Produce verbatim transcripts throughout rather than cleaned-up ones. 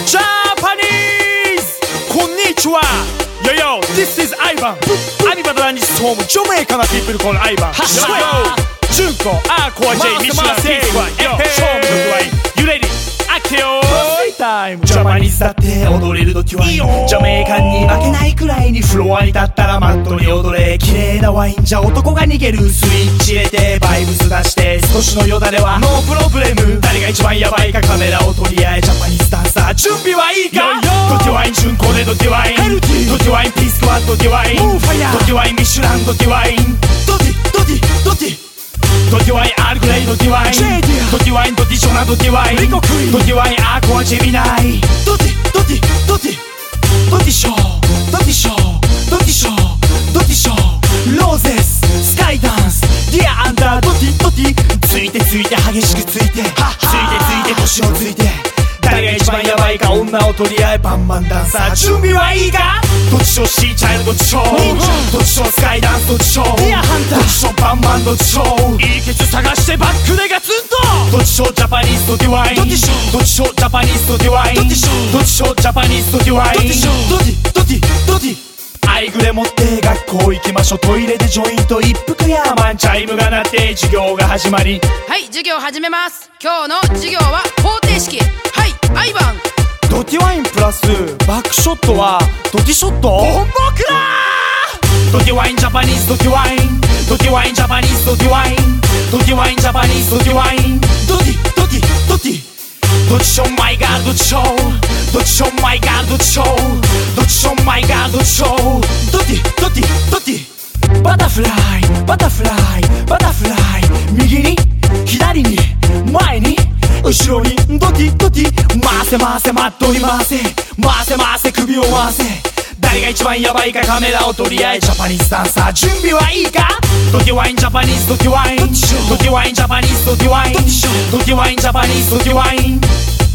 ジャパニーズこんにちは。 Yo yo, this is Ivan. アニバダランに潜むジャメイカな people called Ivan. Yo, ジュンコ、アーコア J、ミシュラン、ピースワン。Yo, 勝負の具合 You ready? アクティオージャパニーズだって踊れる時はいいよ。ジャメイカンに負けないくらいにフロアに立ったらマットに踊れ。綺麗なワインじゃ男が逃げる。スイッチ入れてバイブス出して少しのよだれはノープロブレム。誰が一番ヤバいかカメラを取り合え。ジャパニーズダンサー準備はいいか。ドティワイン順行でドティワインドティワインピースクワッドティワインドティワインミシュランドティワインドティドティドティドティワインアールグレイドティワインドティワインドティショナドティワインドティワインアーコアジェミナイドティドティドティドティショードティショードティショードティショーローゼススカイダンスディアアンダードティドティついてついて激しくついてついてついて腰をついて誰が一番ヤバいか女を取り合え。バンバンダンサー準備はいいか。どっちショーシーチャイルドどっちショーどっちショースカイダンスどっちショーディアハンターどっちショーバンバンどっちショーいいケツ探してバックでガツンとどっちショージャパニーズドティワインどっちショーどっちショージャパニーズドティワインどっちショーどっちショージャパニーズドティワインドティドティドティドティアイグレ持って学校行きましょう。トイレでジョイント一服ヤーマンチャイムが鳴って授業が始まり。 はい授業始めます。今日の授業は方程式。はいアイバンドティワインプラスバックショットはドティショットボンボクラードティワインジャパニーズドティワインドティワインジャパニーズドティワインドティワインジャパニーズドティワインドティドティドティドティションマイガードティショードティションマイガードティショードティションマイガードティショードティドティドティバタフライバタフライバタフライ右に左に前に後ろにドティドティ回せ回せマットに回せ回せ回せ首を回せ誰が一番ヤバいかカメラを取り合え。ジャパニーズダンサー準備はいいか。ドティワインジャパニーズドティワインドティワインジャパニーズドティワインドティワインジャパニーズドティワイン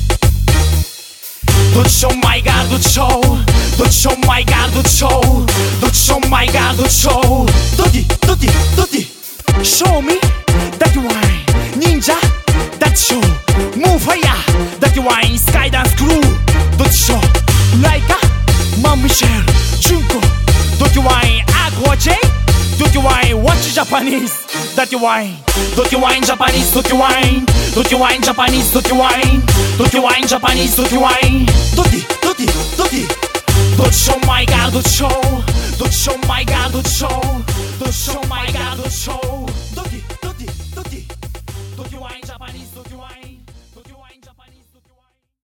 ドティションマイガードティショードティションマイガードティショードティションマイガードティショードティドティドティ Show me that you wine 忍者ダッチショーモーファイヤーダッキワインスカイダンスクルードッチショーライカマンミシェルジュンコドッキワインアクアジェイドッキワインワッチジャパニーズダッキワインドッキワインジャパニーズドッキワインドッキワインジャパニーズドッキワインドッキワインジャパニーズドッキワインドティドティドティドッチショーマイガードッチショードッチショーマイガードッチショードッチショーマイガードッチショー